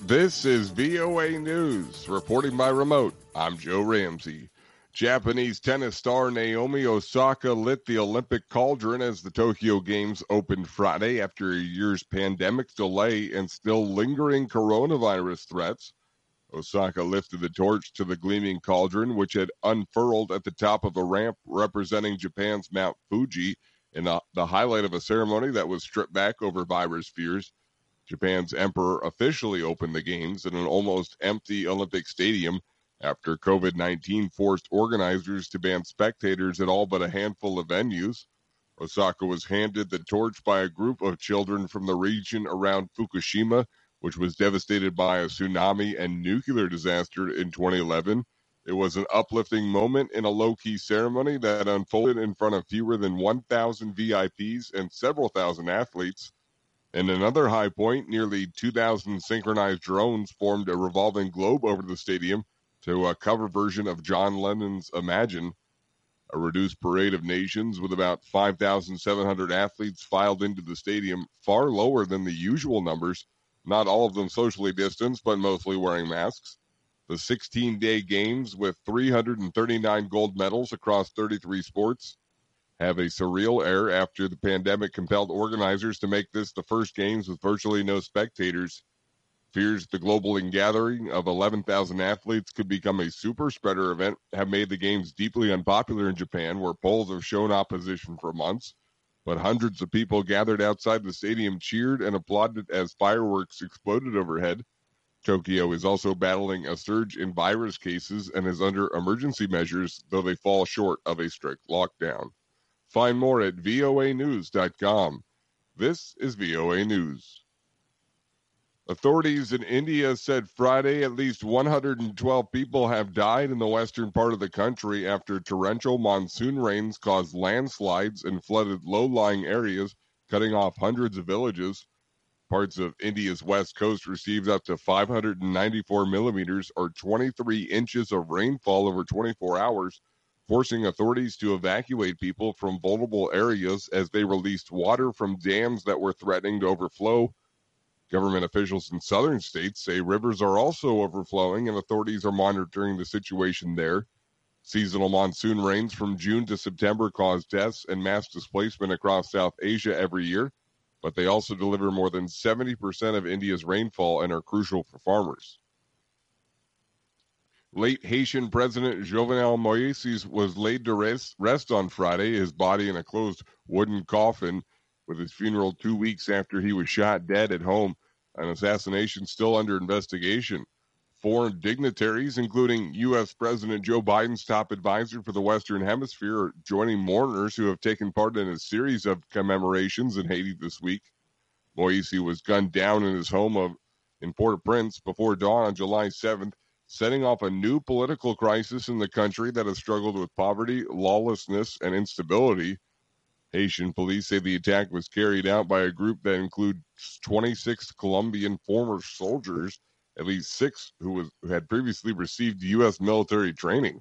This is VOA News. Reporting by remote, I'm Joe Ramsey. Japanese tennis star Naomi Osaka lit the Olympic cauldron as the Tokyo Games opened Friday after a year's pandemic delay and still lingering coronavirus threats. Osaka lifted the torch to the gleaming cauldron, which had unfurled at the top of a ramp representing Japan's Mount Fuji, in the highlight of a ceremony that was stripped back over virus fears. Japan's emperor officially opened the games in an almost empty Olympic stadium after COVID-19 forced organizers to ban spectators at all but a handful of venues. Osaka was handed the torch by a group of children from the region around Fukushima, which was devastated by a tsunami and nuclear disaster in 2011. It was an uplifting moment in a low-key ceremony that unfolded in front of fewer than 1,000 VIPs and several thousand athletes. In another high point, nearly 2,000 synchronized drones formed a revolving globe over the stadium to a cover version of John Lennon's Imagine. A reduced parade of nations with about 5,700 athletes filed into the stadium, far lower than the usual numbers, not all of them socially distanced, but mostly wearing masks. The 16-day games with 339 gold medals across 33 sports have a surreal air after the pandemic compelled organizers to make this the first games with virtually no spectators. Fears the global ingathering of 11,000 athletes could become a super spreader event have made the games deeply unpopular in Japan, where polls have shown opposition for months. But hundreds of people gathered outside the stadium cheered and applauded as fireworks exploded overhead. Tokyo is also battling a surge in virus cases and is under emergency measures, though they fall short of a strict lockdown. Find more at voanews.com. This is VOA News. Authorities in India said Friday at least 112 people have died in the western part of the country after torrential monsoon rains caused landslides and flooded low-lying areas, cutting off hundreds of villages. Parts of India's west coast received up to 594 millimeters or 23 inches of rainfall over 24 hours, forcing authorities to evacuate people from vulnerable areas as they released water from dams that were threatening to overflow. Government officials in southern states say rivers are also overflowing and authorities are monitoring the situation there. Seasonal monsoon rains from June to September cause deaths and mass displacement across South Asia every year, but they also deliver more than 70% of India's rainfall and are crucial for farmers. Late Haitian President Jovenel Moïse was laid to rest on Friday, his body in a closed wooden coffin, with his funeral 2 weeks after he was shot dead at home, an assassination still under investigation. Foreign dignitaries, including U.S. President Joe Biden's top advisor for the Western Hemisphere, are joining mourners who have taken part in a series of commemorations in Haiti this week. Moïse was gunned down in his home in Port-au-Prince before dawn on July 7th, setting off a new political crisis in the country that has struggled with poverty, lawlessness, and instability. Haitian police say the attack was carried out by a group that includes 26 Colombian former soldiers, at least 6 who had previously received U.S. military training.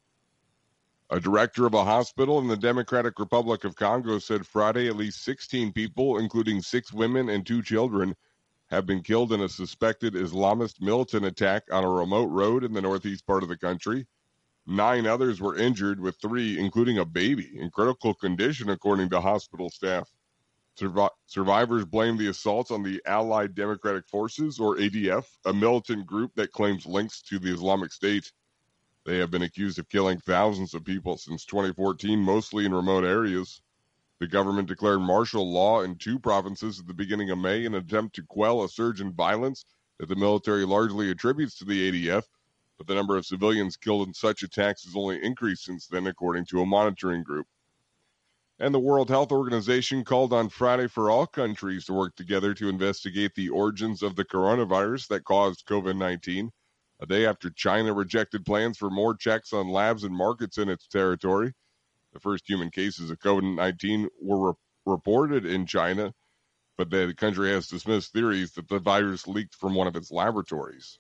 A director of a hospital in the Democratic Republic of Congo said Friday at least 16 people, including 6 women and 2 children, have been killed in a suspected Islamist militant attack on a remote road in the northeast part of the country. 9 others were injured, with 3, including a baby, in critical condition, according to hospital staff. Survivors blame the assaults on the Allied Democratic Forces, or ADF, a militant group that claims links to the Islamic State. They have been accused of killing thousands of people since 2014, mostly in remote areas. The government declared martial law in 2 provinces at the beginning of May in an attempt to quell a surge in violence that the military largely attributes to the ADF, but the number of civilians killed in such attacks has only increased since then, according to a monitoring group. And the World Health Organization called on Friday for all countries to work together to investigate the origins of the coronavirus that caused COVID-19, a day after China rejected plans for more checks on labs and markets in its territory. The first human cases of COVID-19 were reported in China, but the country has dismissed theories that the virus leaked from one of its laboratories.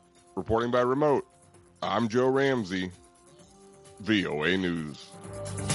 Reporting by remote, I'm Joe Ramsey, VOA News.